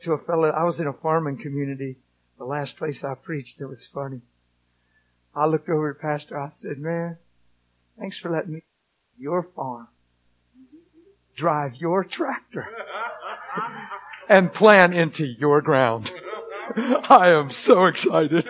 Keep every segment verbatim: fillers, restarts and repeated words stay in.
To a fellow, I was in a farming community. The last place I preached, it was funny. I looked over at Pastor. I said, man, thanks for letting me your farm, drive your tractor, and plant into your ground. I am so excited.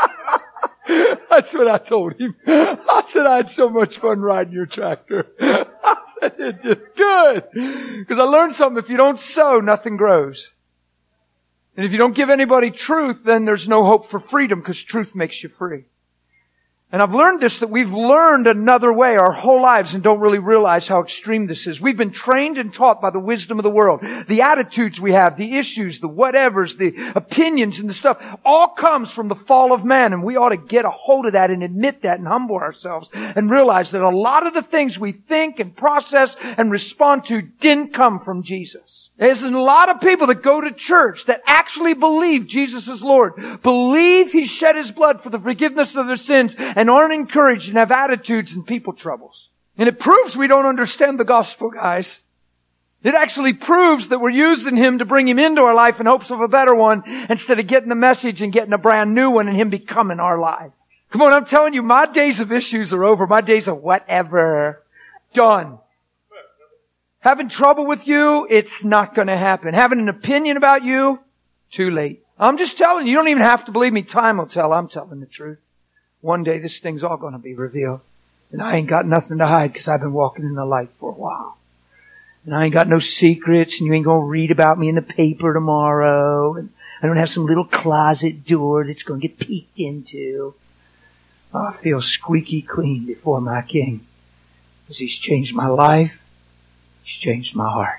That's what I told him. I said, I had so much fun riding your tractor. I said, it's just good. Because I learned something. If you don't sow, nothing grows. And if you don't give anybody truth, then there's no hope for freedom, because truth makes you free. And I've learned this, that we've learned another way our whole lives and don't really realize how extreme this is. We've been trained and taught by the wisdom of the world. The attitudes we have, the issues, the whatevers, the opinions and the stuff, all comes from the fall of man. And we ought to get a hold of that and admit that and humble ourselves and realize that a lot of the things we think and process and respond to didn't come from Jesus. There's a lot of people that go to church that actually believe Jesus is Lord, believe He shed His blood for the forgiveness of their sins, and aren't encouraged and have attitudes and people troubles. And it proves we don't understand the gospel, guys. It actually proves that we're using Him to bring Him into our life in hopes of a better one, instead of getting the message and getting a brand new one and Him becoming our life. Come on, I'm telling you, my days of issues are over. My days of whatever, done. Having trouble with you, it's not going to happen. Having an opinion about you, too late. I'm just telling you, you don't even have to believe me. Time will tell. I'm telling the truth. One day this thing's all going to be revealed. And I ain't got nothing to hide, because I've been walking in the light for a while. And I ain't got no secrets, and you ain't going to read about me in the paper tomorrow. And I don't have some little closet door that's going to get peeked into. I feel squeaky clean before my King, because He's changed my life. He's changed my heart.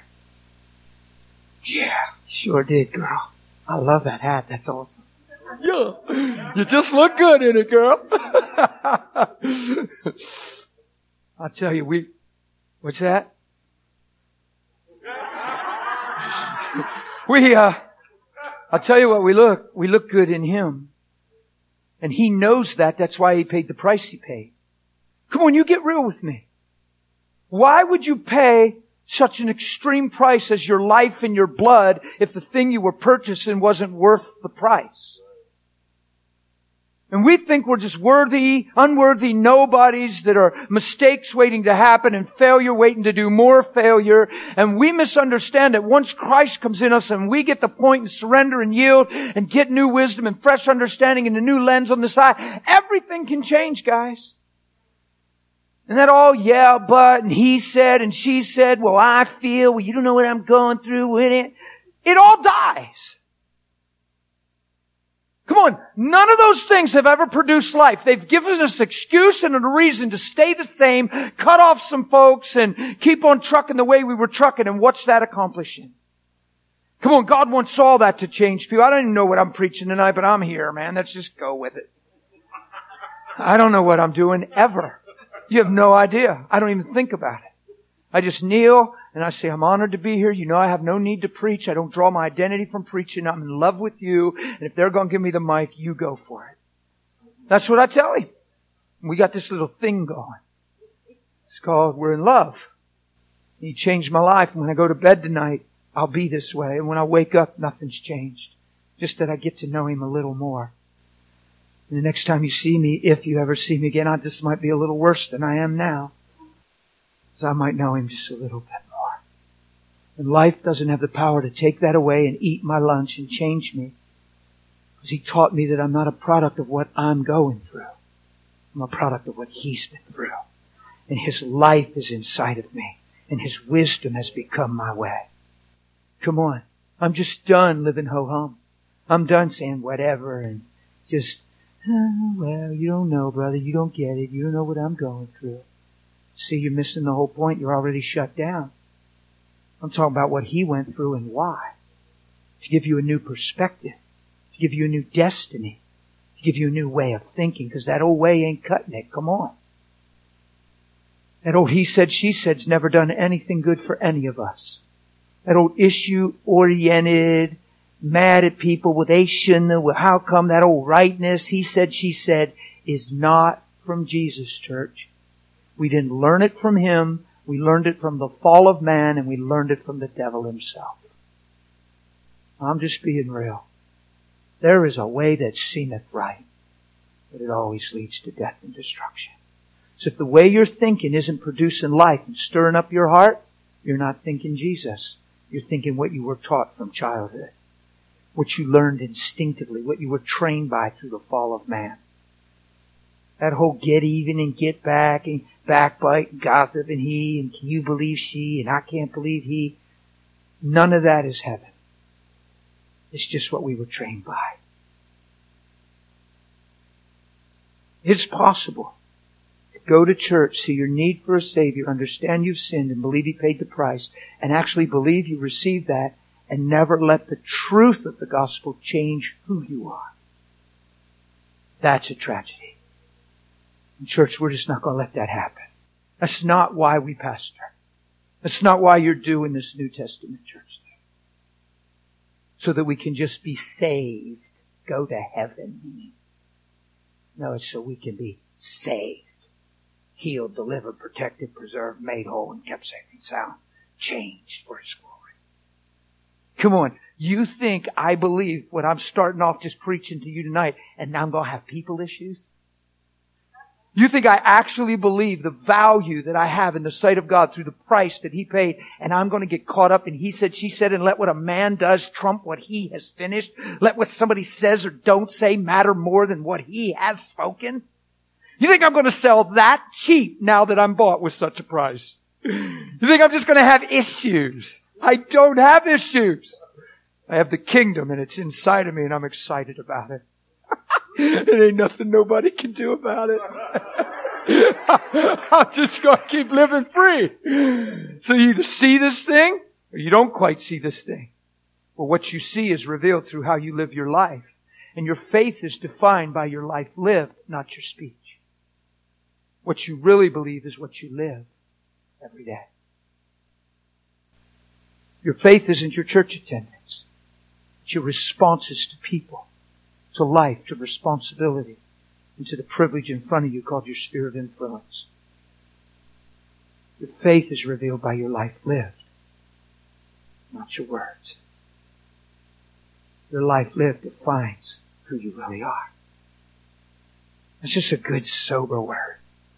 Yeah, sure did, girl. I love that hat. That's awesome. Yeah, you just look good in it, girl. I'll tell you, we, what's that? We, uh, I'll tell you what, we look, we look good in Him. And He knows that. That's why He paid the price He paid. Come on, you get real with me. Why would you pay such an extreme price as your life and your blood if the thing you were purchasing wasn't worth the price? And we think we're just worthy, unworthy nobodies that are mistakes waiting to happen and failure waiting to do more failure. And we misunderstand that once Christ comes in us and we get the point and surrender and yield and get new wisdom and fresh understanding and a new lens on the side, everything can change, guys. And that all, yeah, but, and he said, and she said, well, I feel, well, you don't know what I'm going through with it. It all dies. Come on, none of those things have ever produced life. They've given us an excuse and a reason to stay the same, cut off some folks, and keep on trucking the way we were trucking. And what's that accomplishing? Come on, God wants all that to change people. I don't even know what I'm preaching tonight, but I'm here, man. Let's just go with it. I don't know what I'm doing ever. You have no idea. I don't even think about it. I just kneel and I say, I'm honored to be here. You know I have no need to preach. I don't draw my identity from preaching. I'm in love with you. And if they're going to give me the mic, you go for it. That's what I tell him. We got this little thing going. It's called We're in Love. He changed my life. And when I go to bed tonight, I'll be this way. And when I wake up, nothing's changed. Just that I get to know Him a little more. And the next time you see me, if you ever see me again, I just might be a little worse than I am now. Because I might know Him just a little bit more. And life doesn't have the power to take that away and eat my lunch and change me. Because He taught me that I'm not a product of what I'm going through. I'm a product of what He's been through. And His life is inside of me. And His wisdom has become my way. Come on. I'm just done living ho-hum. I'm done saying whatever and just, oh, well, you don't know, brother. You don't get it. You don't know what I'm going through. See, you're missing the whole point. You're already shut down. I'm talking about what He went through and why. To give you a new perspective. To give you a new destiny. To give you a new way of thinking. Because that old way ain't cutting it. Come on. That old he said, she said's never done anything good for any of us. That old issue-oriented, mad at people with they shouldn't, with how come, that old rightness, he said, she said, is not from Jesus, church. We didn't learn it from Him. We learned it from the fall of man, and we learned it from the devil himself. I'm just being real. There is a way that seemeth right, but it always leads to death and destruction. So if the way you're thinking isn't producing life and stirring up your heart, you're not thinking Jesus. You're thinking what you were taught from childhood. What you learned instinctively. What you were trained by through the fall of man. That whole get even and get back and backbite and gossip and he and can you believe she and I can't believe he. None of that is heaven. It's just what we were trained by. It's possible to go to church, see your need for a Savior, understand you've sinned and believe He paid the price, and actually believe you received that, and never let the truth of the gospel change who you are. That's a tragedy. In church, we're just not going to let that happen. That's not why we pastor. That's not why you're doing this New Testament church thing. So that we can just be saved, go to heaven. No, it's so we can be saved, healed, delivered, protected, preserved, made whole, and kept safe and sound, changed for His glory. Come on, you think I believe what I'm starting off just preaching to you tonight, and now I'm going to have people issues? You think I actually believe the value that I have in the sight of God through the price that He paid, and I'm going to get caught up in he said, she said, and let what a man does trump what He has finished? Let what somebody says or don't say matter more than what He has spoken? You think I'm going to sell that cheap now that I'm bought with such a price? You think I'm just going to have issues? I don't have issues. I have the kingdom and it's inside of me and I'm excited about it. It ain't nothing nobody can do about it. I'm just going to keep living free. So you either see this thing or you don't quite see this thing. But what you see is revealed through how you live your life. And your faith is defined by your life lived, not your speech. What you really believe is what you live every day. Your faith isn't your church attendance. It's your responses to people, to life, to responsibility, and to the privilege in front of you called your sphere of influence. Your faith is revealed by your life lived, not your words. Your life lived defines who you really are. It's just a good, sober word.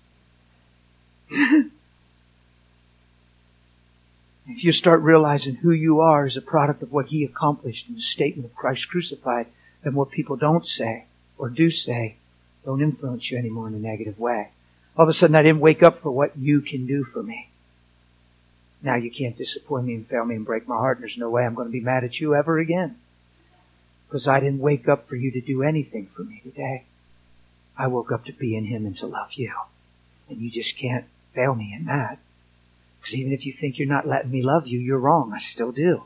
If you start realizing who you are as a product of what He accomplished in the statement of Christ crucified, then what people don't say or do say don't influence you anymore in a negative way. All of a sudden I didn't wake up for what you can do for me. Now you can't disappoint me and fail me and break my heart. There's no way I'm going to be mad at you ever again. Because I didn't wake up for you to do anything for me today. I woke up to be in Him and to love you. And you just can't fail me in that. Because even if you think you're not letting me love you, you're wrong. I still do.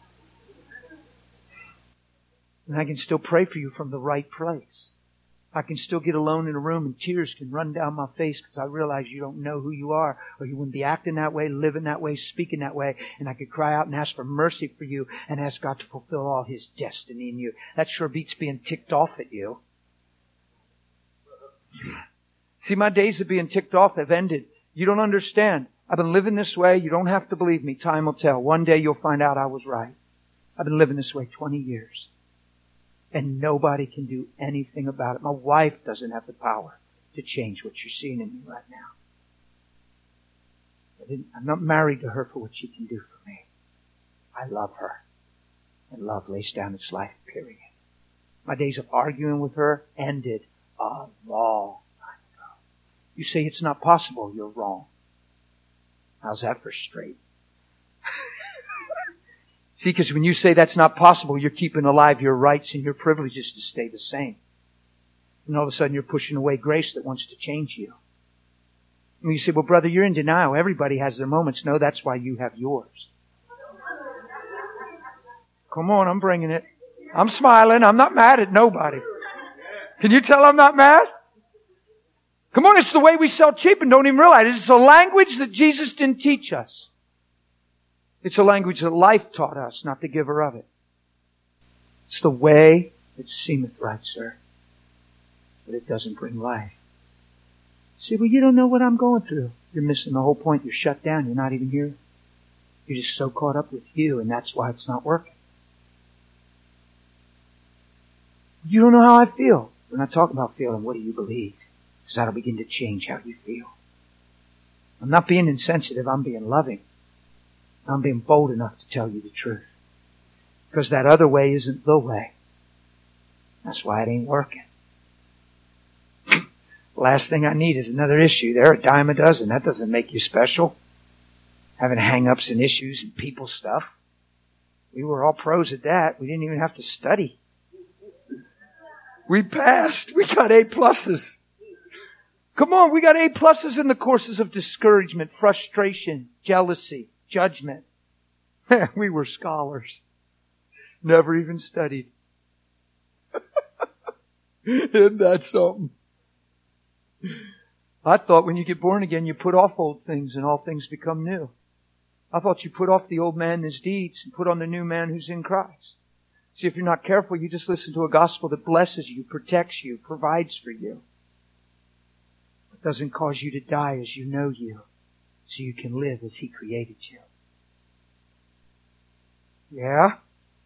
And I can still pray for you from the right place. I can still get alone in a room and tears can run down my face because I realize you don't know who you are, or you wouldn't be acting that way, living that way, speaking that way. And I could cry out and ask for mercy for you and ask God to fulfill all His destiny in you. That sure beats being ticked off at you. See, my days of being ticked off have ended. You don't understand. I've been living this way. You don't have to believe me. Time will tell. One day you'll find out I was right. I've been living this way twenty years. And nobody can do anything about it. My wife doesn't have the power to change what you're seeing in me right now. I didn't, I'm not married to her for what she can do for me. I love her. And love lays down its life, period. My days of arguing with her ended a long time ago. You say it's not possible, you're wrong. How's that for straight? See, because when you say that's not possible, you're keeping alive your rights and your privileges to stay the same. And all of a sudden you're pushing away grace that wants to change you. And you say, well, brother, you're in denial. Everybody has their moments. No, that's why you have yours. Come on, I'm bringing it. I'm smiling. I'm not mad at nobody. Can you tell I'm not mad? Come on, it's the way we sell cheap and don't even realize it. It's a language that Jesus didn't teach us. It's a language that life taught us, not the giver of it. It's the way that seemeth right, sir. But it doesn't bring life. See, well, you don't know what I'm going through. You're missing the whole point. You're shut down. You're not even here. You're just so caught up with you, and that's why it's not working. You don't know how I feel. We're not talking about feeling. What do you believe? Because that'll begin to change how you feel. I'm not being insensitive. I'm being loving. I'm being bold enough to tell you the truth. Because that other way isn't the way. That's why it ain't working. Last thing I need is another issue. They're a dime a dozen. That doesn't make you special. Having hang-ups and issues and people stuff. We were all pros at that. We didn't even have to study. We passed. We got A pluses. Come on, we got A pluses in the courses of discouragement, frustration, jealousy, judgment. We were scholars. Never even studied. Isn't that something? I thought when you get born again, you put off old things and all things become new. I thought you put off the old man and his deeds and put on the new man who's in Christ. See, if you're not careful, you just listen to a gospel that blesses you, protects you, provides for you. It doesn't cause you to die as you know you, so you can live as He created you. Yeah?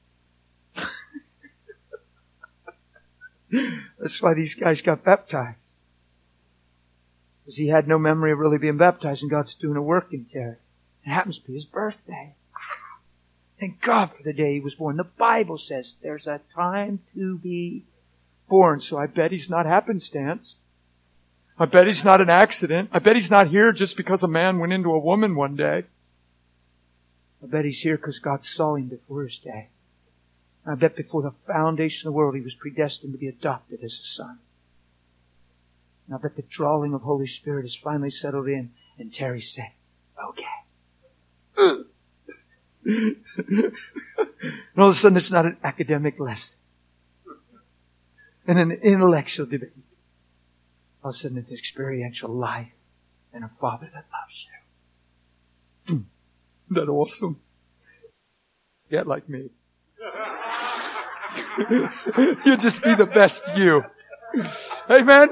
That's why these guys got baptized. Because he had no memory of really being baptized, and God's doing a work in Terry. It happens to be his birthday. Thank God for the day he was born. The Bible says there's a time to be born, so I bet he's not happenstance. I bet he's not an accident. I bet he's not here just because a man went into a woman one day. I bet he's here because God saw him before his day. I bet before the foundation of the world he was predestined to be adopted as a son. And I bet the drawing of Holy Spirit has finally settled in, and Terry said, okay. And all of a sudden it's not an academic lesson and an intellectual debate. All of a sudden it's experiential life and a Father that loves you. Isn't that awesome? Get like me. You just be the best you. Amen?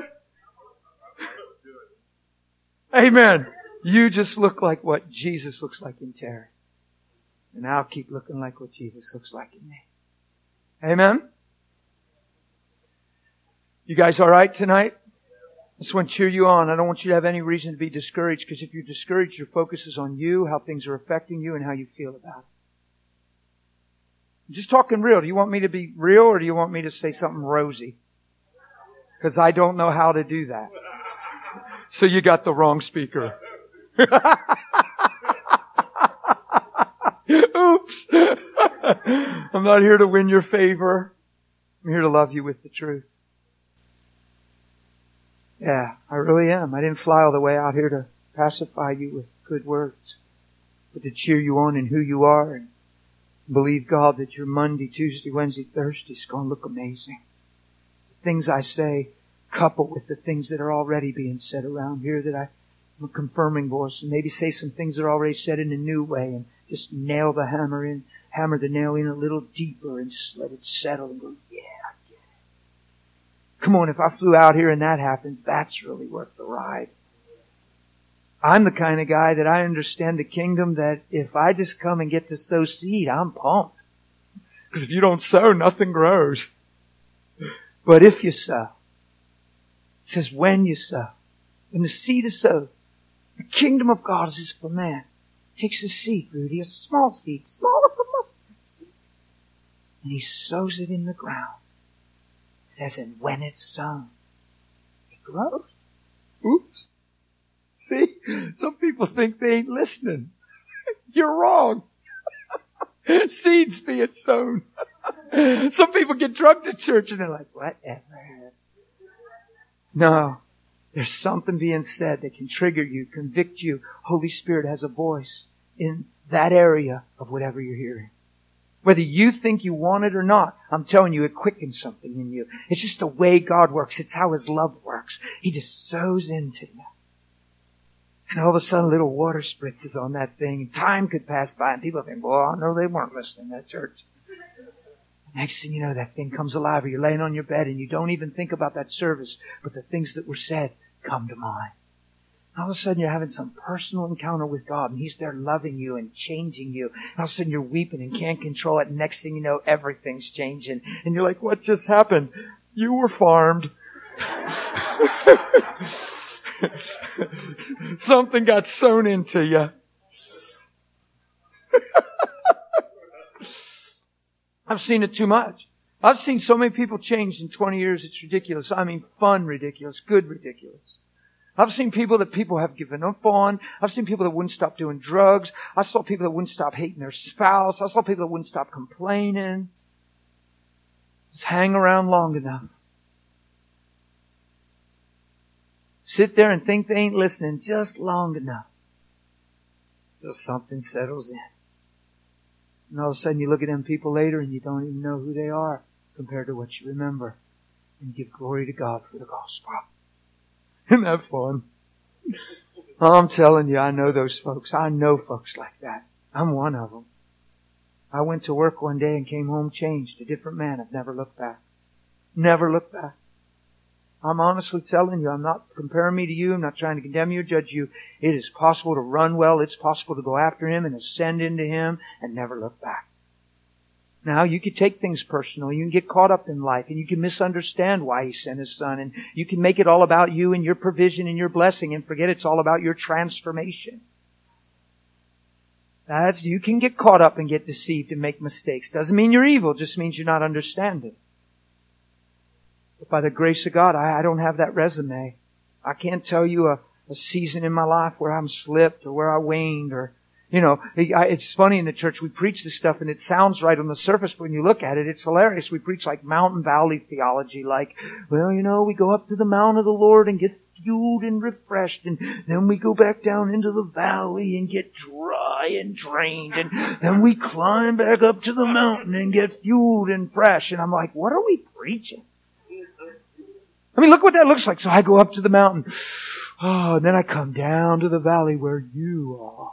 Amen. You just look like what Jesus looks like in Terry. And I'll keep looking like what Jesus looks like in me. Amen? You guys all right tonight? I just want to cheer you on. I don't want you to have any reason to be discouraged, because if you're discouraged, your focus is on you, how things are affecting you, and how you feel about it. I'm just talking real. Do you want me to be real, or do you want me to say something rosy? Because I don't know how to do that. So you got the wrong speaker. Oops. I'm not here to win your favor. I'm here to love you with the truth. Yeah, I really am. I didn't fly all the way out here to pacify you with good words, but to cheer you on in who you are and believe God that your Monday, Tuesday, Wednesday, Thursday is going to look amazing. The things I say coupled with the things that are already being said around here, that I'm a confirming voice, and maybe say some things that are already said in a new way, and just nail the hammer in, hammer the nail in a little deeper and just let it settle and go, yeah, I get it. Come on, if I flew out here and that happens, that's really worth the ride. I'm the kind of guy that I understand the kingdom, that if I just come and get to sow seed, I'm pumped. Because if you don't sow, nothing grows. But if you sow, it says when you sow, when the seed is sowed, the kingdom of God is for man. Takes a seed, Rudy, a small seed, small as a mustard seed, and he sows it in the ground. It says, and when it's sown, it grows. Oops. See, some people think they ain't listening. You're wrong. Seeds being sown. Some people get drugged to church and they're like, whatever. No. There's something being said that can trigger you, convict you. Holy Spirit has a voice in that area of whatever you're hearing. Whether you think you want it or not, I'm telling you, it quickens something in you. It's just the way God works. It's how His love works. He just sows into you. And all of a sudden, a little water spritzes on that thing. And time could pass by and people think, well, I know they weren't listening to that church. Next thing you know, that thing comes alive, or you're laying on your bed and you don't even think about that service, but the things that were said come to mind. All of a sudden you're having some personal encounter with God, and He's there loving you and changing you. And all of a sudden you're weeping and can't control it. And next thing you know, everything's changing. And you're like, what just happened? You were farmed. Something got sewn into you. I've seen it too much. I've seen so many people change in twenty years, it's ridiculous. I mean, fun ridiculous, good ridiculous. I've seen people that people have given up on. I've seen people that wouldn't stop doing drugs. I saw people that wouldn't stop hating their spouse. I saw people that wouldn't stop complaining. Just hang around long enough. Sit there and think they ain't listening just long enough till something settles in. And all of a sudden you look at them people later and you don't even know who they are compared to what you remember. And give glory to God for the gospel. Isn't that fun? I'm telling you, I know those folks. I know folks like that. I'm one of them. I went to work one day and came home changed. A different man. I've never looked back. Never looked back. I'm honestly telling you, I'm not comparing me to you. I'm not trying to condemn you or judge you. It is possible to run well. It's possible to go after Him and ascend into Him and never look back. Now, you can take things personal. You can get caught up in life and you can misunderstand why He sent His Son. And you can make it all about you and your provision and your blessing and forget it's all about your transformation. That's, you can get caught up and get deceived and make mistakes. Doesn't mean you're evil. Just means you're not understanding. But by the grace of God, I, I don't have that resume. I can't tell you a, a season in my life where I'm slipped or where I waned or, you know, it's funny in the church, we preach this stuff and it sounds right on the surface, but when you look at it, it's hilarious. We preach like mountain valley theology, like, well, you know, we go up to the mount of the Lord and get fueled and refreshed, and then we go back down into the valley and get dry and drained, and then we climb back up to the mountain and get fueled and fresh. And I'm like, what are we preaching? I mean, look what that looks like. So I go up to the mountain, oh, and then I come down to the valley where you are.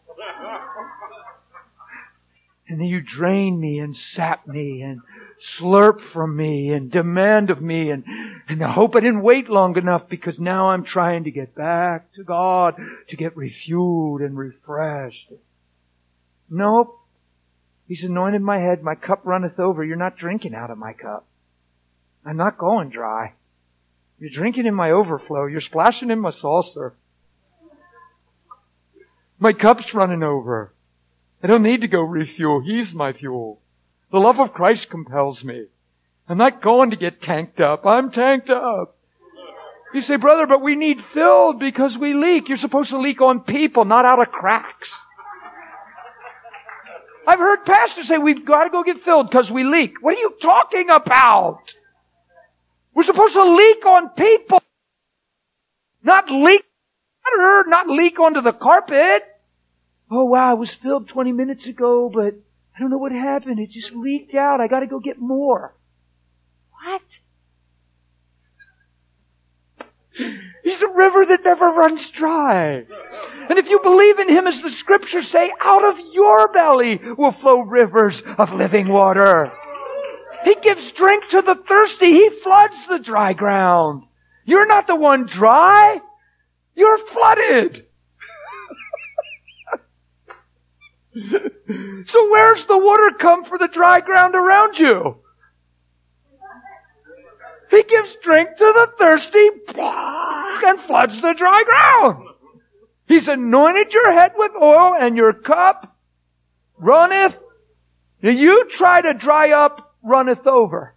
And then you drain me and sap me and slurp from me and demand of me. And, and I hope I didn't wait long enough because now I'm trying to get back to God to get refueled and refreshed. Nope. He's anointed my head. My cup runneth over. You're not drinking out of my cup. I'm not going dry. You're drinking in my overflow. You're splashing in my saucer. My cup's running over. I don't need to go refuel. He's my fuel. The love of Christ compels me. I'm not going to get tanked up. I'm tanked up. You say, brother, but we need filled because we leak. You're supposed to leak on people, not out of cracks. I've heard pastors say we've got to go get filled because we leak. What are you talking about? We're supposed to leak on people. Not leak, not leak onto the carpet. Oh wow, I was filled twenty minutes ago, but I don't know what happened. It just leaked out. I got to go get more. What? He's a river that never runs dry. And if you believe in Him, as the Scriptures say, out of your belly will flow rivers of living water. He gives drink to the thirsty. He floods the dry ground. You're not the one dry. You're flooded. So where's the water come for the dry ground around you? He gives drink to the thirsty and floods the dry ground. He's anointed your head with oil and your cup runneth. Now you try to dry up, runneth over.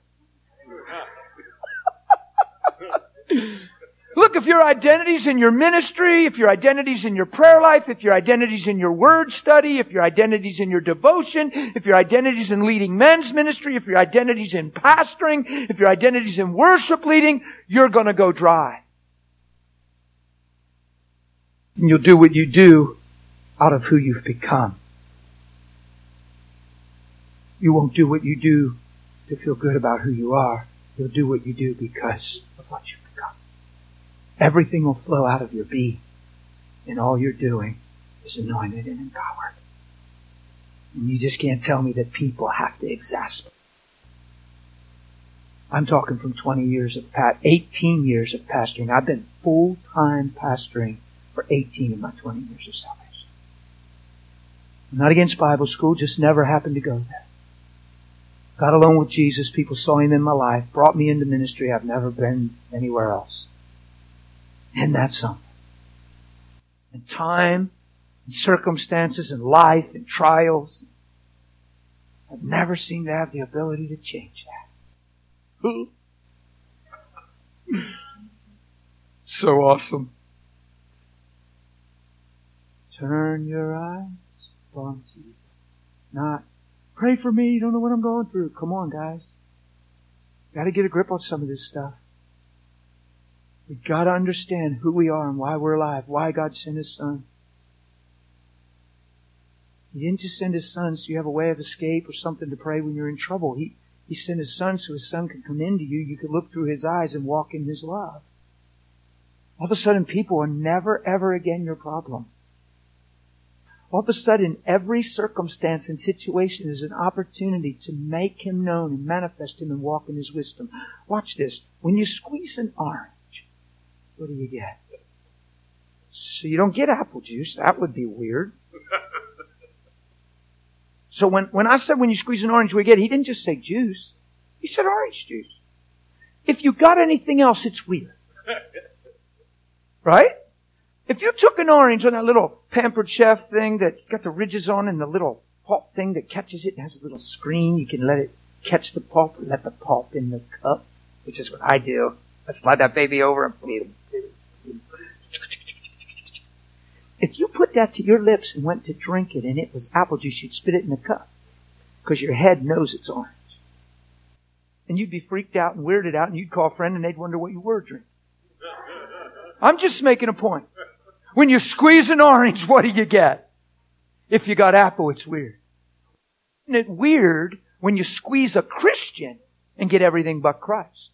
Look, if your identity's in your ministry, if your identity's in your prayer life, if your identity's in your word study, if your identity's in your devotion, if your identity's in leading men's ministry, if your identity's in pastoring, if your identity's in worship leading, you're going to go dry. And you'll do what you do out of who you've become. You won't do what you do to feel good about who you are. You'll do what you do because of what you've become. Everything will flow out of your being, and all you're doing is anointed and empowered. And you just can't tell me that people have to exasperate. I'm talking from twenty years of, eighteen years of pastoring. I've been full-time pastoring for eighteen of my twenty years of salvation. I'm not against Bible school, just never happened to go there. Got alone with Jesus, people saw Him in my life, brought me into ministry. I've never been anywhere else. And that's something. And time, and circumstances, and life, and trials, I've never seemed to have the ability to change that. So awesome. Turn your eyes on Jesus. Not, pray for me, you don't know what I'm going through. Come on, guys. Got to get a grip on some of this stuff. We've got to understand who we are and why we're alive, why God sent His Son. He didn't just send His Son so you have a way of escape or something to pray when you're in trouble. He, he sent His Son so His Son could come into you. You could look through His eyes and walk in His love. All of a sudden, people are never, ever again your problem. All of a sudden, every circumstance and situation is an opportunity to make Him known and manifest Him and walk in His wisdom. Watch this. When you squeeze an orange, what do you get? So you don't get apple juice. That would be weird. So when, when I said when you squeeze an orange, we get, He didn't just say juice. He said orange juice. If you got anything else, it's weird. Right? If you took an orange on that little Pampered Chef thing that's got the ridges on and the little pulp thing that catches it and has a little screen, you can let it catch the pulp and let the pulp in the cup, which is what I do. I slide that baby over and put it. If you put that to your lips and went to drink it and it was apple juice, you'd spit it in the cup because your head knows it's orange. And you'd be freaked out and weirded out and you'd call a friend and they'd wonder what you were drinking. I'm just making a point. When you squeeze an orange, what do you get? If you got apple, it's weird. Isn't it weird when you squeeze a Christian and get everything but Christ?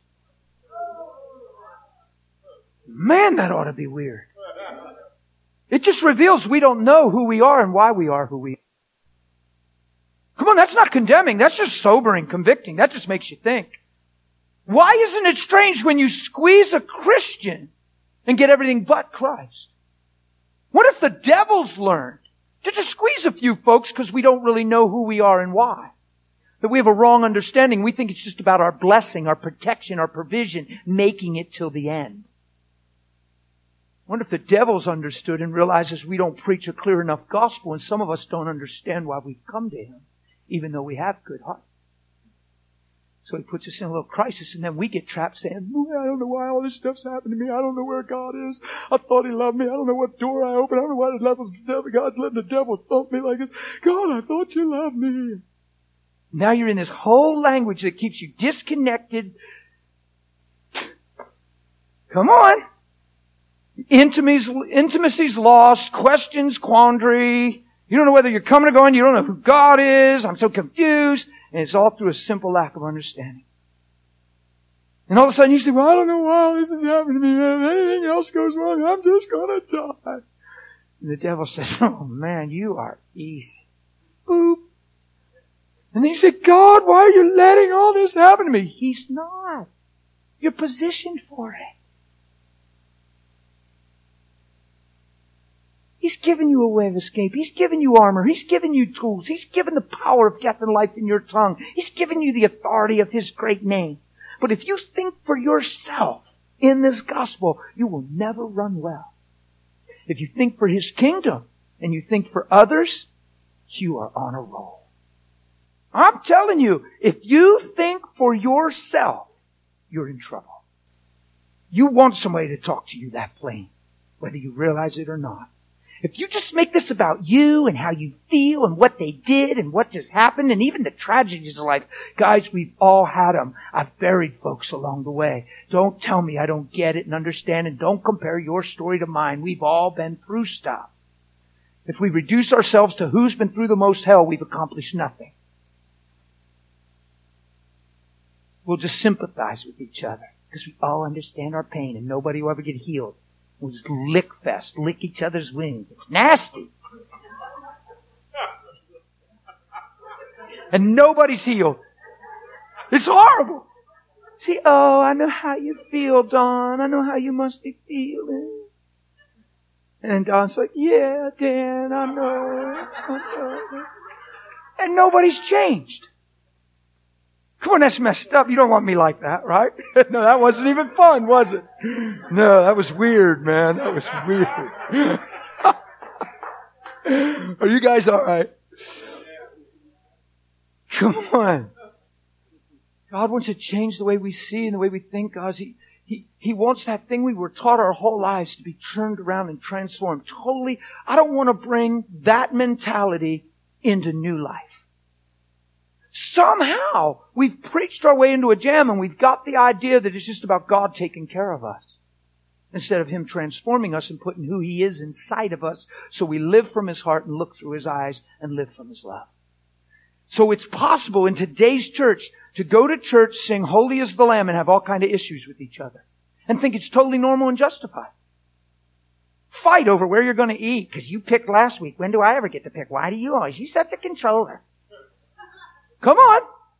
Man, that ought to be weird. It just reveals we don't know who we are and why we are who we are. Come on, that's not condemning. That's just sobering, convicting. That just makes you think. Why isn't it strange when you squeeze a Christian and get everything but Christ? What if the devil's learned to just squeeze a few folks because we don't really know who we are and why? That we have a wrong understanding. We think it's just about our blessing, our protection, our provision, making it till the end. I wonder if the devil's understood and realizes we don't preach a clear enough gospel and some of us don't understand why we've come to Him, even though we have good heart. So He puts us in a little crisis and then we get trapped saying, I don't know why all this stuff's happened to me. I don't know where God is. I thought He loved me. I don't know what door I opened. I don't know why the devil's, God's letting the devil thump me like this. God, I thought You loved me. Now you're in this whole language that keeps you disconnected. Come on. Intimacy's, intimacy's lost. Questions, quandary. You don't know whether you're coming or going. You don't know who God is. I'm so confused. And it's all through a simple lack of understanding. And all of a sudden you say, well, I don't know why this is happening to me. If anything else goes wrong, I'm just going to die. And the devil says, oh man, you are easy. Boop. And then you say, God, why are you letting all this happen to me? He's not. You're positioned for it. He's given you a way of escape. He's given you armor. He's given you tools. He's given the power of death and life in your tongue. He's given you the authority of His great name. But if you think for yourself in this gospel, you will never run well. If you think for His kingdom and you think for others, you are on a roll. I'm telling you, if you think for yourself, you're in trouble. You want somebody to talk to you that plain, whether you realize it or not. If you just make this about you and how you feel and what they did and what just happened and even the tragedies of life, guys, we've all had them. I've buried folks along the way. Don't tell me I don't get it and understand, and don't compare your story to mine. We've all been through stuff. If we reduce ourselves to who's been through the most hell, we've accomplished nothing. We'll just sympathize with each other because we all understand our pain and nobody will ever get healed. We'll just lick fest, lick each other's wings. It's nasty. And nobody's healed. It's horrible. See, oh, I know how you feel, Dawn. I know how you must be feeling. And Don's like, yeah, Dan, I know. I know. And nobody's changed. Come on, that's messed up. You don't want me like that, right? No, that wasn't even fun, was it? No, that was weird, man. That was weird. Are you guys all right? Come on. God wants to change the way we see and the way we think, guys. He, he, He wants that thing we were taught our whole lives to be turned around and transformed. Totally. I don't want to bring that mentality into new life. Somehow, we've preached our way into a jam and we've got the idea that it's just about God taking care of us. Instead of Him transforming us and putting who He is inside of us so we live from His heart and look through His eyes and live from His love. So it's possible in today's church to go to church, sing Holy is the Lamb and have all kinds of issues with each other. And think it's totally normal and justified. Fight over where you're going to eat because you picked last week. When do I ever get to pick? Why do you always? You set the controller. Come on.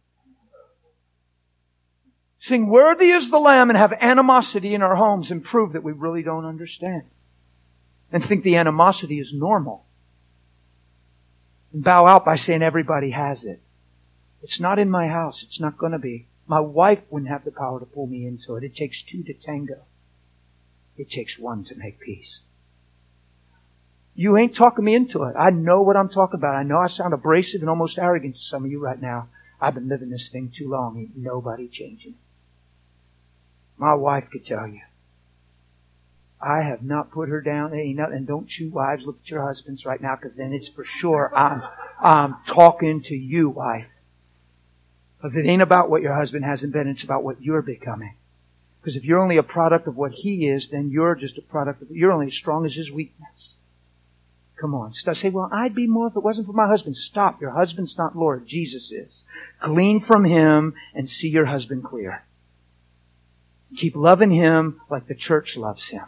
Sing worthy is the Lamb and have animosity in our homes and prove that we really don't understand. And think the animosity is normal. And bow out by saying everybody has it. It's not in my house. It's not going to be. My wife wouldn't have the power to pull me into it. It takes two to tango. It takes one to make peace. You ain't talking me into it. I know what I'm talking about. I know I sound abrasive and almost arrogant to some of you right now. I've been living this thing too long. Ain't nobody changing. My wife could tell you. I have not put her down. Ain't nothing. And don't you wives look at your husbands right now, because then it's for sure I'm, I'm talking to you, wife. Because it ain't about what your husband hasn't been. It's about what you're becoming. Because if you're only a product of what he is, then you're just a product of, you're only as strong as his weakness. Come on. Say, well, I'd be more if it wasn't for my husband. Stop. Your husband's not Lord. Jesus is. Glean from Him and see your husband clear. Keep loving Him like the church loves Him.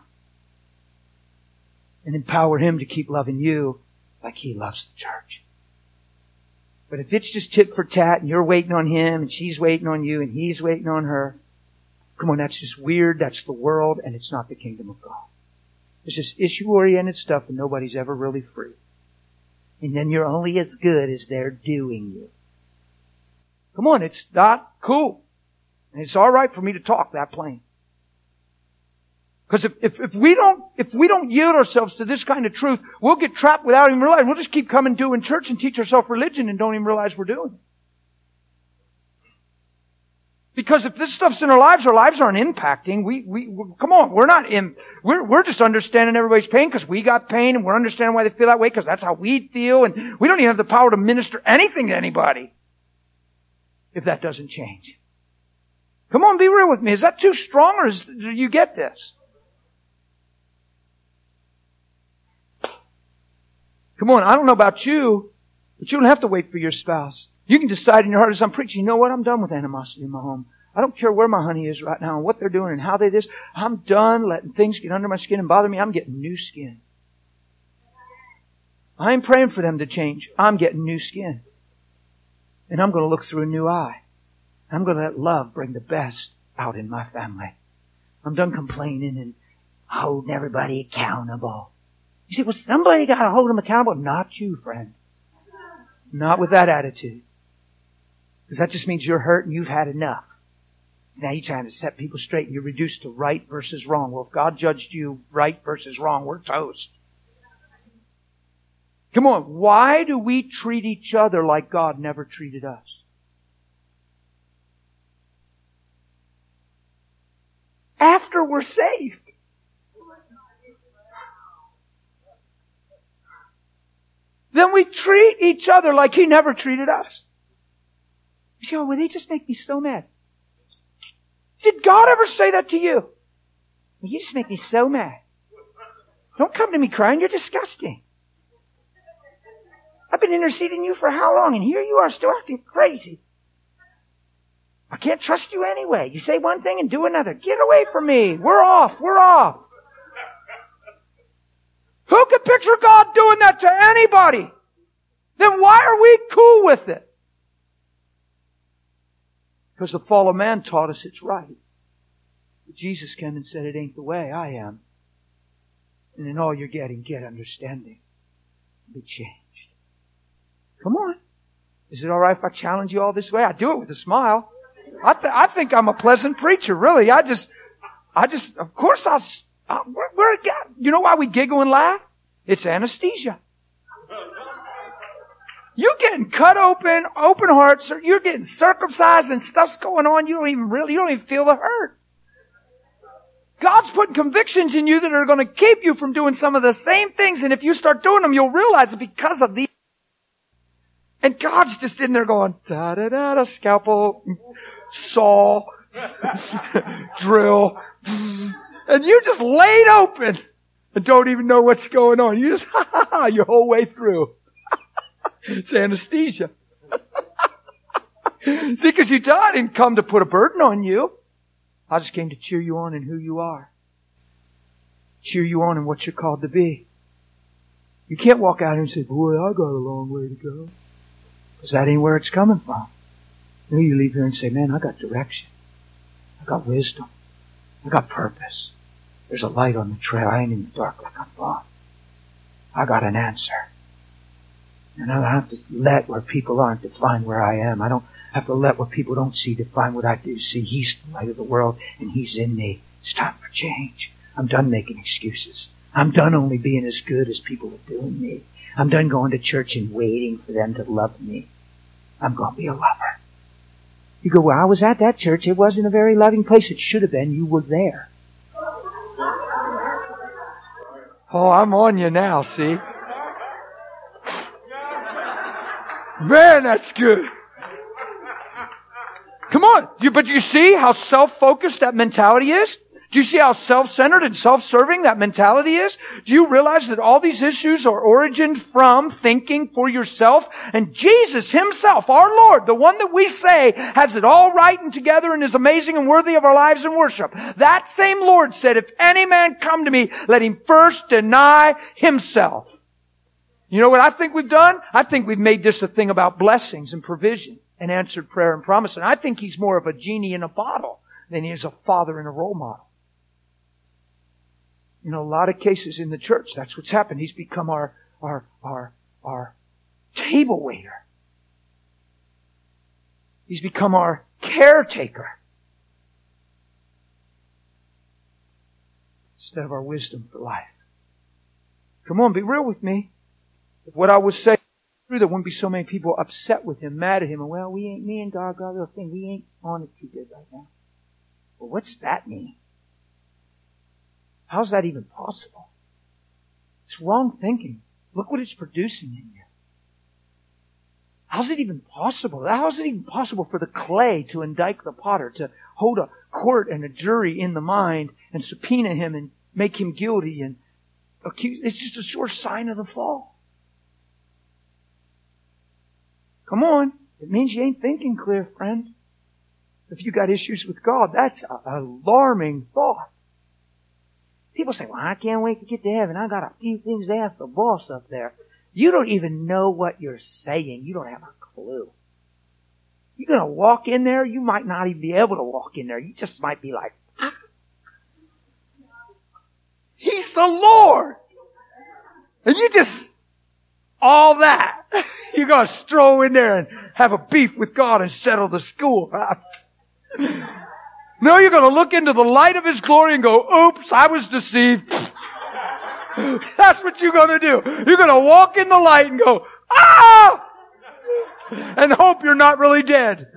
And empower Him to keep loving you like He loves the church. But if it's just tit for tat and you're waiting on Him and she's waiting on you and he's waiting on her, come on, that's just weird. That's the world and it's not the kingdom of God. It's just issue-oriented stuff and nobody's ever really free. And then you're only as good as they're doing you. Come on, it's not cool. And it's all right for me to talk that plain. Because if, if, if we don't, if we don't yield ourselves to this kind of truth, we'll get trapped without even realizing. We'll just keep coming doing church and teach ourselves religion and don't even realize we're doing it. Because if this stuff's in our lives, our lives aren't impacting. We, we, we come on, we're not in, we're, we're just understanding everybody's pain because we got pain and we're understanding why they feel that way because that's how we feel and we don't even have the power to minister anything to anybody if that doesn't change. Come on, be real with me. Is that too strong or is, do you get this? Come on, I don't know about you, but you don't have to wait for your spouse. You can decide in your heart as I'm preaching, you know what? I'm done with animosity in my home. I don't care where my honey is right now and what they're doing and how they this. I'm done letting things get under my skin and bother me. I'm getting new skin. I ain't praying for them to change. I'm getting new skin. And I'm going to look through a new eye. I'm going to let love bring the best out in my family. I'm done complaining and holding everybody accountable. You say, well, somebody got to hold them accountable. Not you, friend. Not with that attitude. Because that just means you're hurt and you've had enough. So now you're trying to set people straight and you're reduced to right versus wrong. Well, if God judged you right versus wrong, we're toast. Come on, why do we treat each other like God never treated us? After we're saved. Then we treat each other like He never treated us. You say, oh, well, they just make me so mad. Did God ever say that to you? Well, you just make me so mad. Don't come to me crying. You're disgusting. I've been interceding you for how long? And here you are still acting crazy. I can't trust you anyway. You say one thing and do another. Get away from me. We're off. We're off. Who could picture God doing that to anybody? Then why are we cool with it? Because the fall of man taught us it's right. But Jesus came and said it ain't the way. I am. And in all you're getting, get understanding. Be changed. Come on. Is it all right if I challenge you all this way? I do it with a smile. I, th- I think I'm a pleasant preacher, really. I just, I just, of course I'll, I, we're, we're, you know why we giggle and laugh? It's anesthesia. You're getting cut open, open hearts, or you're getting circumcised and stuff's going on. You don't even really, you don't even feel the hurt. God's putting convictions in you that are going to keep you from doing some of the same things. And if you start doing them, you'll realize it's because of these. And God's just in there going, da da da da, scalpel, saw, drill. And you're just laid open and don't even know what's going on. You just, ha ha ha, your whole way through. It's anesthesia. See, because you I didn't come to put a burden on you. I just came to cheer you on in who you are. Cheer you on in what you're called to be. You can't walk out here and say, boy, I got a long way to go. Because that ain't where it's coming from. No, you leave here and say, man, I got direction. I got wisdom. I got purpose. There's a light on the trail. I ain't in the dark like I thought. I got an answer. And I don't have to let where people aren't define where I am. I don't have to let what people don't see define what I do see. He's the light of the world and He's in me. It's time for change. I'm done making excuses. I'm done only being as good as people are doing me. I'm done going to church and waiting for them to love me. I'm going to be a lover. You go, well, I was at that church. It wasn't a very loving place. It should have been. You were there. Oh, I'm on you now, see? Man, that's good. Come on. But you see how self-focused that mentality is? Do you see how self-centered and self-serving that mentality is? Do you realize that all these issues are origined from thinking for yourself? And Jesus Himself, our Lord, the one that we say has it all right and together and is amazing and worthy of our lives and worship. That same Lord said, if any man come to me, let him first deny himself. You know what I think we've done? I think we've made this a thing about blessings and provision and answered prayer and promise. And I think He's more of a genie in a bottle than He is a father and a role model. You know, a lot of cases in the church, that's what's happened. He's become our, our, our, our table waiter. He's become our caretaker. Instead of our wisdom for life. Come on, be real with me. If what I was saying was true, there wouldn't be so many people upset with Him, mad at Him, and well, we ain't, me and God got a little thing, we ain't on it too good right now. Well, what's that mean? How's that even possible? It's wrong thinking. Look what it's producing in you. How's it even possible? How's it even possible for the clay to indict the potter, to hold a court and a jury in the mind and subpoena him and make him guilty and accuse? It's just a sure sign of the fall. Come on. It means you ain't thinking clear, friend. If you got issues with God, that's an alarming thought. People say, well, I can't wait to get to heaven. I got a few things to ask the boss up there. You don't even know what you're saying. You don't have a clue. You're going to walk in there. You might not even be able to walk in there. You just might be like, ah. He's the Lord. And you just, all that. You're going to stroll in there and have a beef with God and settle the score. No, you're going to look into the light of His glory and go, oops, I was deceived. That's what you're going to do. You're going to walk in the light and go, ah! And hope you're not really dead.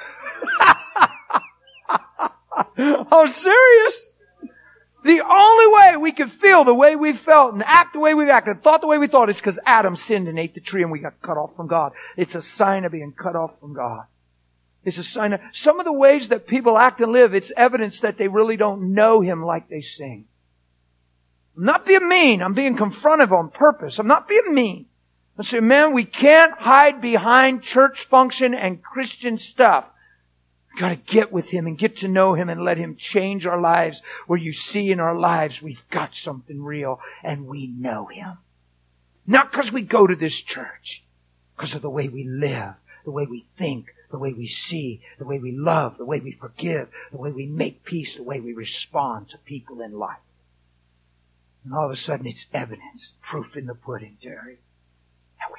I'm serious. The only way we could feel the way we felt and act the way we acted, thought the way we thought, is because Adam sinned and ate the tree and we got cut off from God. It's a sign of being cut off from God. It's a sign of some of the ways that people act and live. It's evidence that they really don't know Him like they sing. I'm not being mean. I'm being confrontive on purpose. I'm not being mean. I say, man, we can't hide behind church function and Christian stuff. We've got to get with Him and get to know Him and let Him change our lives, where you see in our lives we've got something real and we know Him. Not because we go to this church, because of the way we live, the way we think, the way we see, the way we love, the way we forgive, the way we make peace, the way we respond to people in life. And all of a sudden it's evidence, proof in the pudding, Terry. And we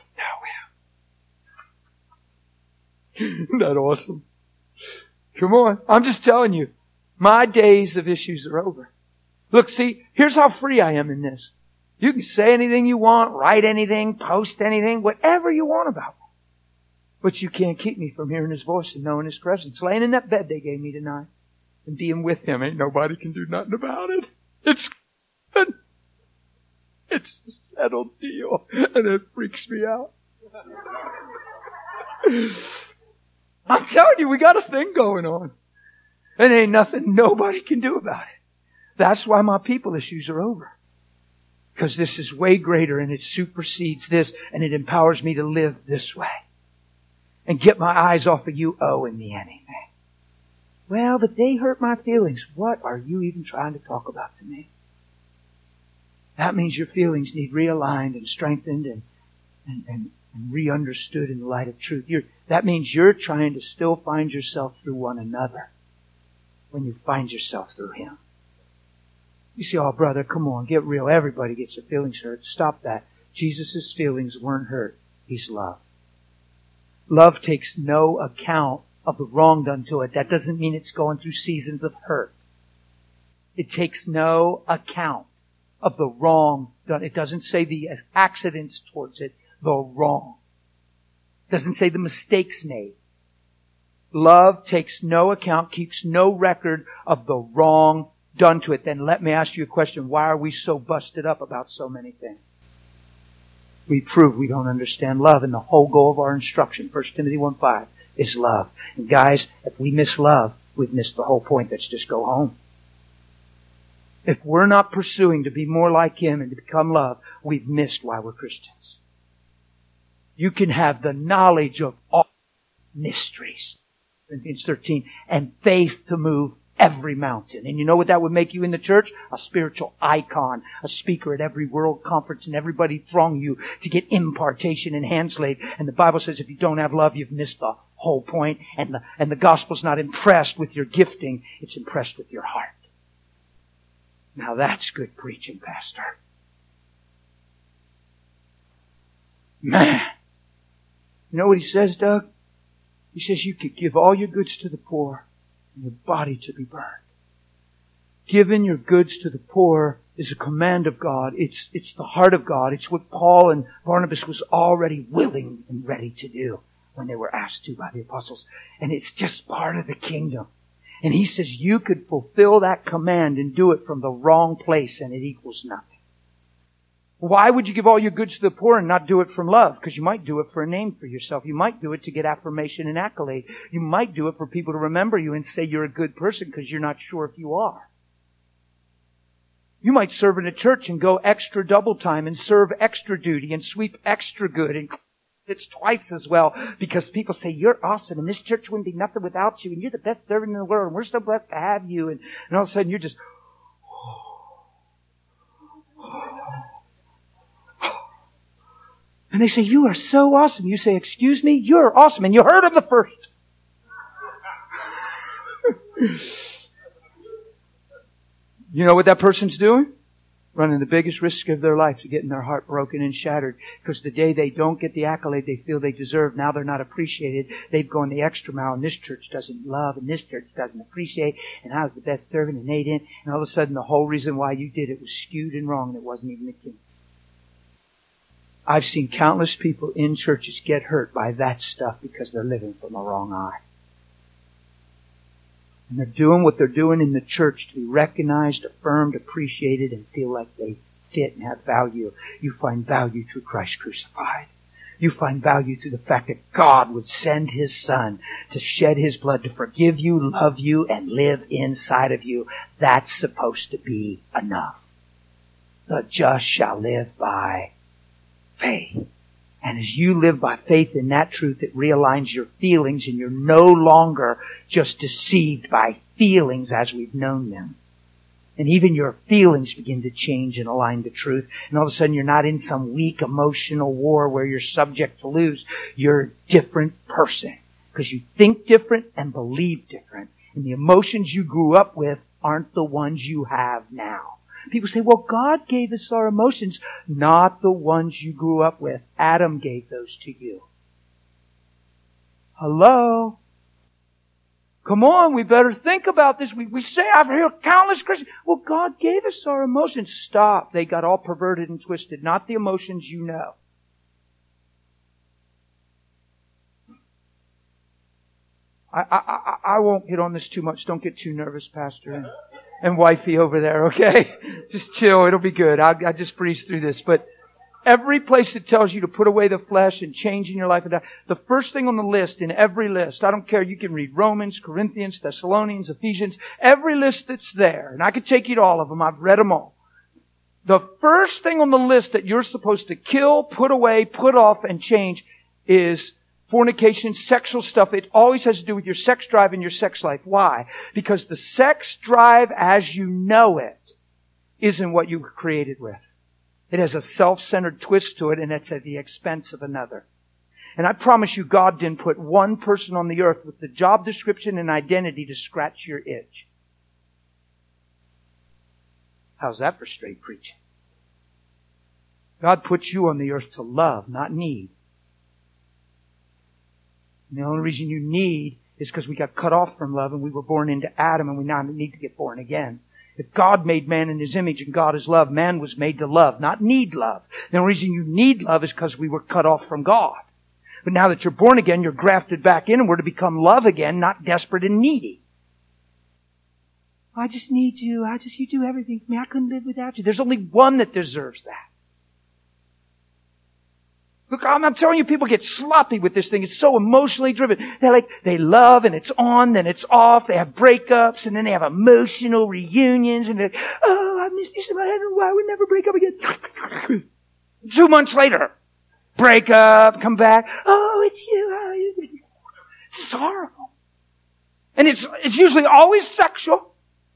know Him. Isn't that awesome? Come on. I'm just telling you, my days of issues are over. Look, see, here's how free I am in this. You can say anything you want, write anything, post anything, whatever you want about me. But you can't keep me from hearing His voice and knowing His presence. Laying in that bed they gave me tonight and being with Him, ain't nobody can do nothing about it. It's It's a settled deal, and it freaks me out. I'm telling you, we got a thing going on. And ain't nothing nobody can do about it. That's why my people issues are over. Because this is way greater, and it supersedes this, and it empowers me to live this way. And get my eyes off of you owing me anything. Well, but they hurt my feelings. What are you even trying to talk about to me? That means your feelings need realigned and strengthened and, and, and, and re-understood in the light of truth. You're, that means you're trying to still find yourself through one another when you find yourself through Him. You say, oh brother, come on, get real. Everybody gets their feelings hurt. Stop that. Jesus' feelings weren't hurt. He's love. Love takes no account of the wrong done to it. That doesn't mean it's going through seasons of hurt. It takes no account of the wrong done. It doesn't say the accidents towards it, the wrong. It doesn't say the mistakes made. Love takes no account, keeps no record of the wrong done to it. Then let me ask you a question. Why are we so busted up about so many things? We prove we don't understand love, and the whole goal of our instruction, First Timothy one five, is love. And guys, if we miss love, we've missed the whole point. Let's just go home. If we're not pursuing to be more like Him and to become love, we've missed why we're Christians. You can have the knowledge of all mysteries, Corinthians thirteen, and faith to move every mountain. And you know what that would make you in the church? A spiritual icon, a speaker at every world conference, and everybody throng you to get impartation and hands laid. And the Bible says if you don't have love, you've missed the whole point. And the, and the gospel's not impressed with your gifting, it's impressed with your heart. Now that's good preaching, Pastor. Man. You know what he says, Doug? He says you could give all your goods to the poor and your body to be burned. Giving your goods to the poor is a command of God. It's, it's the heart of God. It's what Paul and Barnabas was already willing and ready to do when they were asked to by the apostles. And it's just part of the kingdom. And he says you could fulfill that command and do it from the wrong place and it equals nothing. Why would you give all your goods to the poor and not do it from love? Because you might do it for a name for yourself. You might do it to get affirmation and accolade. You might do it for people to remember you and say you're a good person because you're not sure if you are. You might serve in a church and go extra double time and serve extra duty and sweep extra good and it's twice as well because people say, you're awesome and this church wouldn't be nothing without you and you're the best servant in the world and we're so blessed to have you. And, and all of a sudden you're just, and they say, you are so awesome. You say, excuse me, you're awesome. And you heard of the first. You know what that person's doing? Running the biggest risk of their life to getting their heart broken and shattered. Because the day they don't get the accolade they feel they deserve, now they're not appreciated. They've gone the extra mile and this church doesn't love and this church doesn't appreciate and I was the best servant and they didn't. And all of a sudden the whole reason why you did it was skewed and wrong and it wasn't even the kingdom. I've seen countless people in churches get hurt by that stuff because they're living from the wrong eye. And they're doing what they're doing in the church to be recognized, affirmed, appreciated, and feel like they fit and have value. You find value through Christ crucified. You find value through the fact that God would send His Son to shed His blood to forgive you, love you, and live inside of you. That's supposed to be enough. The just shall live by faith. And as you live by faith in that truth, it realigns your feelings and you're no longer just deceived by feelings as we've known them. And even your feelings begin to change and align to truth. And all of a sudden you're not in some weak emotional war where you're subject to lose. You're a different person because you think different and believe different. And the emotions you grew up with aren't the ones you have now. People say, well, God gave us our emotions, not the ones you grew up with. Adam gave those to you. Hello? Come on, we better think about this. We, we say, I've heard countless Christians. Well, God gave us our emotions. Stop. They got all perverted and twisted. Not the emotions you know. I, I, I, I won't get on this too much. Don't get too nervous, Pastor and, and wifey over there, okay? Just chill. It'll be good. I'll, I'll just breeze through this. But every place that tells you to put away the flesh and change in your life, and die, the first thing on the list, in every list, I don't care, you can read Romans, Corinthians, Thessalonians, Ephesians, every list that's there, and I could take you to all of them, I've read them all. The first thing on the list that you're supposed to kill, put away, put off, and change is fornication, sexual stuff. It always has to do with your sex drive and your sex life. Why? Because the sex drive as you know it isn't what you were created with. It has a self-centered twist to it, and it's at the expense of another. And I promise you, God didn't put one person on the earth with the job description and identity to scratch your itch. How's that for straight preaching? God put you on the earth to love, not need. And the only reason you need is because we got cut off from love and we were born into Adam, and we now need to get born again. If God made man in His image and God is love, man was made to love, not need love. The only reason you need love is because we were cut off from God. But now that you're born again, you're grafted back in and we're to become love again, not desperate and needy. I just need you. I just, you do everything for me. I couldn't live without you. There's only one that deserves that. Look, I'm, I'm telling you, people get sloppy with this thing. It's so emotionally driven. They're like, they love and it's on, then it's off. They have breakups and then they have emotional reunions and they're like, oh, I miss you so much. I don't know why we never break up again. Two months later, break up, come back. Oh, it's you. Oh, you. This is horrible. And it's, it's usually always sexual.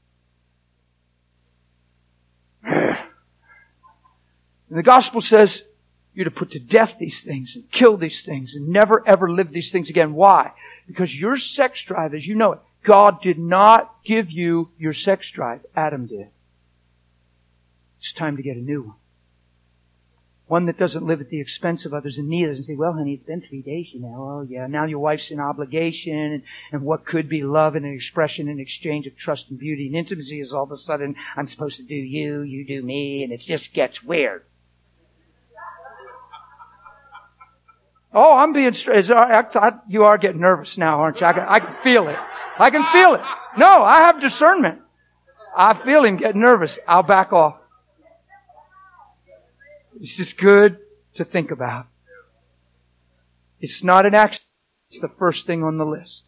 And the gospel says, you're to put to death these things and kill these things and never ever live these things again. Why? Because your sex drive, as you know it, God did not give you your sex drive. Adam did. It's time to get a new one. One that doesn't live at the expense of others and need us and say, well, honey, it's been three days, you know. Oh, yeah. Now your wife's in obligation and, and what could be love and an expression and exchange of trust and beauty and intimacy is all of a sudden, I'm supposed to do you, you do me, and it just gets weird. Oh, I'm being straight. You are getting nervous now, aren't you? I can, I can feel it. I can feel it. No, I have discernment. I feel him getting nervous. I'll back off. It's just good to think about. It's not an action. It's the first thing on the list.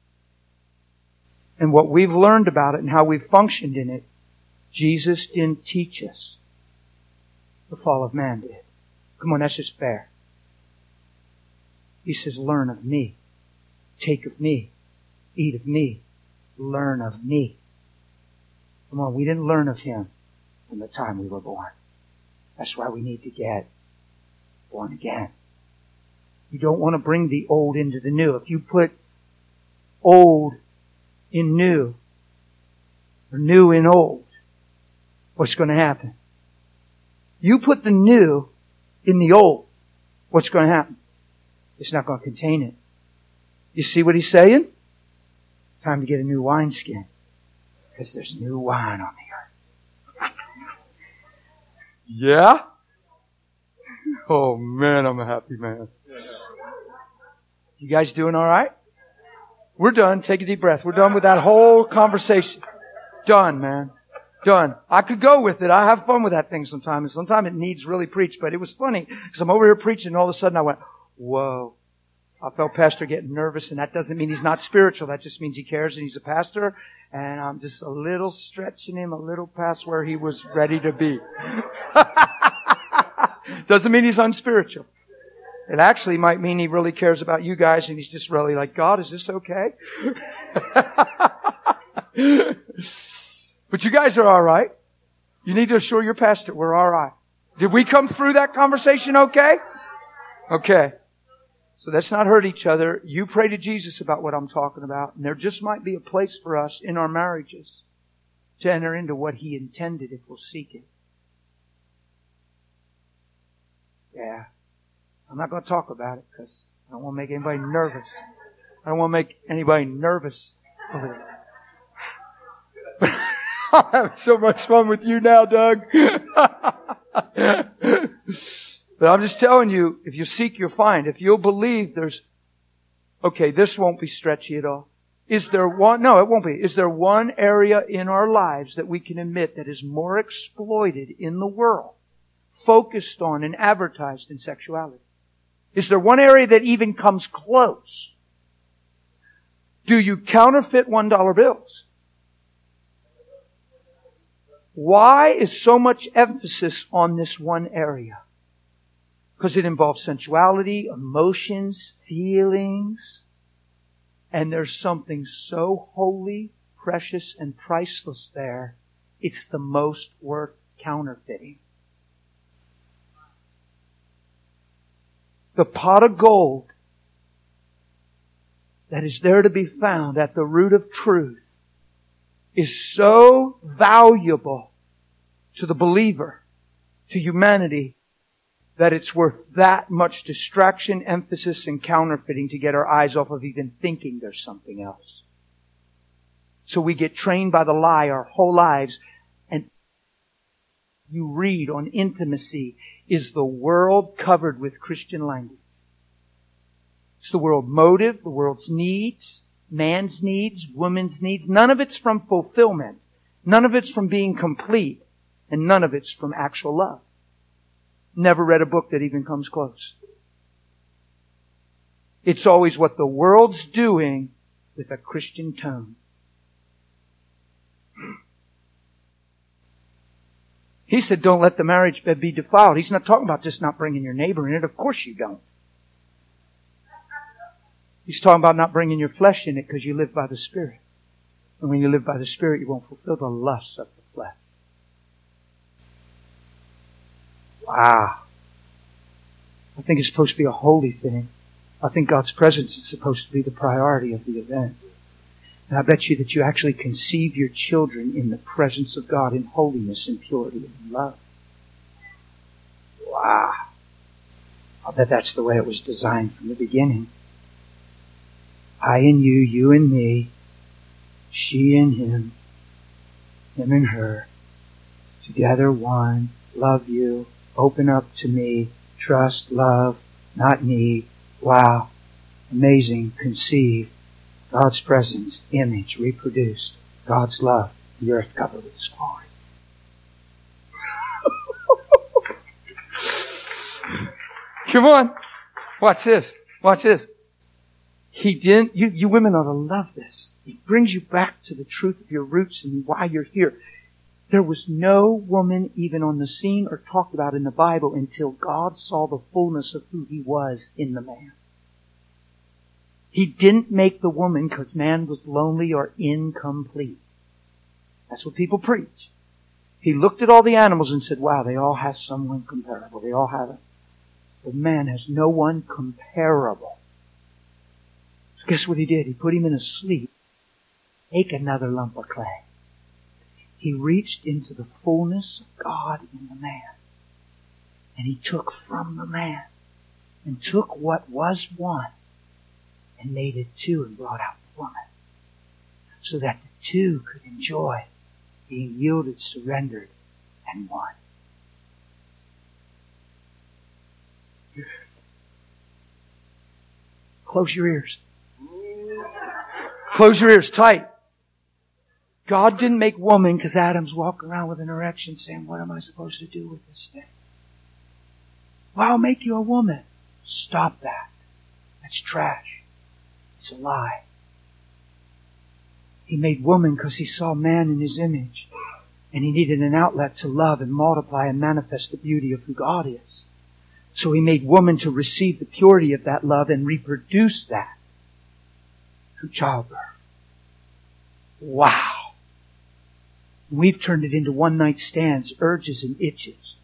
And what we've learned about it and how we've functioned in it, Jesus didn't teach us. The fall of man did. Come on, that's just fair. He says, learn of me. Take of me. Eat of me. Learn of me. Come on, we didn't learn of Him from the time we were born. That's why we need to get born again. You don't want to bring the old into the new. If you put old in new, or new in old, what's going to happen? You put the new in the old, what's going to happen? It's not going to contain it. You see what he's saying? Time to get a new wineskin. Because there's new wine on the earth. Yeah? Oh man, I'm a happy man. You guys doing all right? We're done. Take a deep breath. We're done with that whole conversation. Done, man. Done. I could go with it. I have fun with that thing sometimes. And sometimes it needs really preached. But it was funny because I'm over here preaching and all of a sudden I went, whoa. I felt Pastor getting nervous, and that doesn't mean he's not spiritual. That just means he cares and he's a pastor. And I'm just a little stretching him a little past where he was ready to be. Doesn't mean he's unspiritual. It actually might mean he really cares about you guys and he's just really like, God, is this okay? But you guys are all right. You need to assure your pastor we're all right. Did we come through that conversation okay? Okay. So let's not hurt each other. You pray to Jesus about what I'm talking about. And there just might be a place for us in our marriages to enter into what He intended if we'll seek it. Yeah. I'm not going to talk about it because I don't want to make anybody nervous. I don't want to make anybody nervous over there. I'm having so much fun with you now, Doug. But I'm just telling you, if you seek, you'll find. If you'll believe there's, okay, this won't be stretchy at all. Is there one, no, it won't be. Is there one area in our lives that we can admit that is more exploited in the world, focused on and advertised in sexuality? Is there one area that even comes close? Do you counterfeit one dollar bills? Why is so much emphasis on this one area? Because it involves sensuality, emotions, feelings. And there's something so holy, precious, and priceless there. It's the most worth counterfeiting. The pot of gold that is there to be found at the root of truth is so valuable to the believer, to humanity, that it's worth that much distraction, emphasis, and counterfeiting to get our eyes off of even thinking there's something else. So we get trained by the lie our whole lives. And you read on intimacy, is the world covered with Christian language? It's the world motive, the world's needs, man's needs, woman's needs. None of it's from fulfillment. None of it's from being complete. And none of it's from actual love. Never read a book that even comes close. It's always what the world's doing with a Christian tone. He said, don't let the marriage bed be defiled. He's not talking about just not bringing your neighbor in it. Of course you don't. He's talking about not bringing your flesh in it because you live by the Spirit. And when you live by the Spirit, you won't fulfill the lusts of the flesh. Wow. I think it's supposed to be a holy thing. I think God's presence is supposed to be the priority of the event. And I bet you that you actually conceive your children in the presence of God in holiness and purity and love. Wow. I bet that's the way it was designed from the beginning. I and you, you and me, she and him, him and her, together one, love you, open up to me, trust, love, not need. Wow. Amazing. Conceive. God's presence, image, reproduced. God's love, the earth covered with His glory. Come on. Watch this. Watch this. He didn't, you, you women ought to love this. It brings you back to the truth of your roots and why you're here. There was no woman even on the scene or talked about in the Bible until God saw the fullness of who He was in the man. He didn't make the woman because man was lonely or incomplete. That's what people preach. He looked at all the animals and said, wow, they all have someone comparable. They all have it. But man has no one comparable. So guess what He did? He put him in a sleep. Take another lump of clay. He reached into the fullness of God in the man. And He took from the man and took what was one and made it two and brought out the woman. So that the two could enjoy being yielded, surrendered, and one. Close your ears. Close your ears tight. God didn't make woman because Adam's walking around with an erection saying, what am I supposed to do with this thing? Well, I'll make you a woman. Stop that. That's trash. It's a lie. He made woman because He saw man in His image. And He needed an outlet to love and multiply and manifest the beauty of who God is. So He made woman to receive the purity of that love and reproduce that through childbirth. Wow. We've turned it into one-night stands, urges, and itches.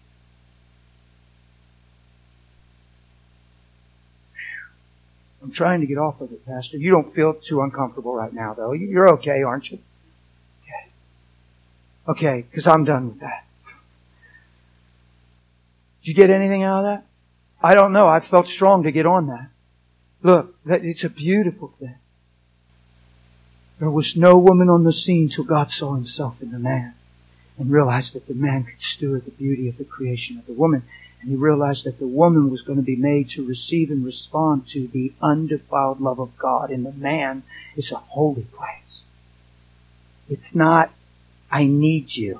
I'm trying to get off of it, Pastor. You don't feel too uncomfortable right now, though. You're okay, aren't you? Okay. Okay, because I'm done with that. Did you get anything out of that? I don't know. I felt strong to get on that. Look, that it's a beautiful thing. There was no woman on the scene till God saw Himself in the man and realized that the man could steward the beauty of the creation of the woman. And He realized that the woman was going to be made to receive and respond to the undefiled love of God. And the man is a holy place. It's not, I need you.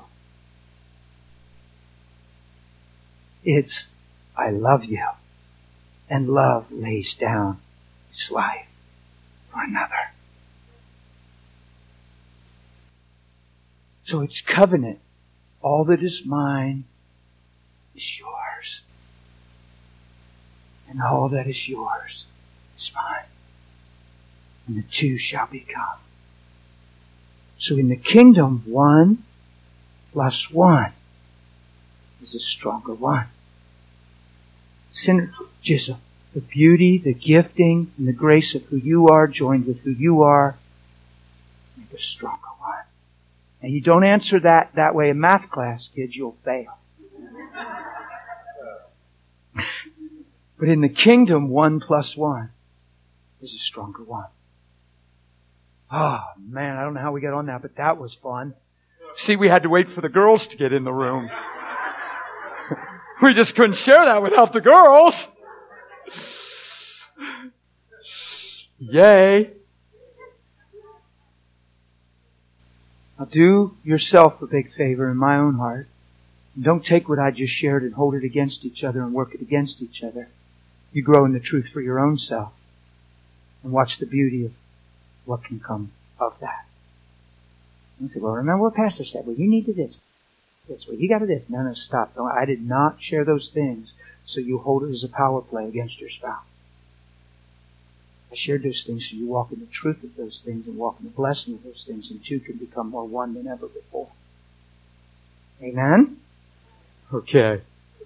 It's, I love you. And love lays down its life for another. So it's covenant. All that is mine is yours. And all that is yours is mine. And the two shall become. So in the kingdom, one plus one is a stronger one. Synergism. The beauty, the gifting, and the grace of who you are joined with who you are make a stronger one. And you don't answer that that way in math class, kids, you'll fail. But in the kingdom, one plus one is a stronger one. Oh, man, I don't know how we got on that, but that was fun. See, we had to wait for the girls to get in the room. We just couldn't share that without the girls. Yay. Now do yourself a big favor in my own heart. And don't take what I just shared and hold it against each other and work it against each other. You grow in the truth for your own self. And watch the beauty of what can come of that. And say, well, remember what Pastor said. Well, you need to this. This way. You got to this. No, no, stop. No, I did not share those things so you hold it as a power play against your spouse. I shared those things so you walk in the truth of those things and walk in the blessing of those things, and two can become more one than ever before. Amen? Okay.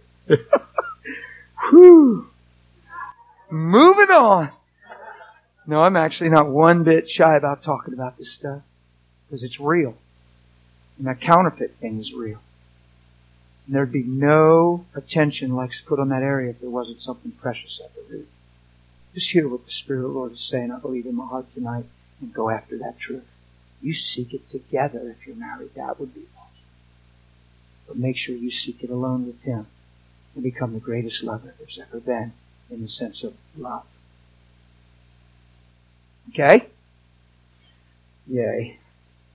Whew. Moving on. No, I'm actually not one bit shy about talking about this stuff because it's real. And that counterfeit thing is real. And there'd be no attention like put on that area if there wasn't something precious at the root. Just hear what the Spirit of the Lord is saying, I believe, in my heart tonight, and go after that truth. You seek it together if you're married. That would be awesome. But make sure you seek it alone with Him and become the greatest lover there's ever been in the sense of love. Okay? Yay.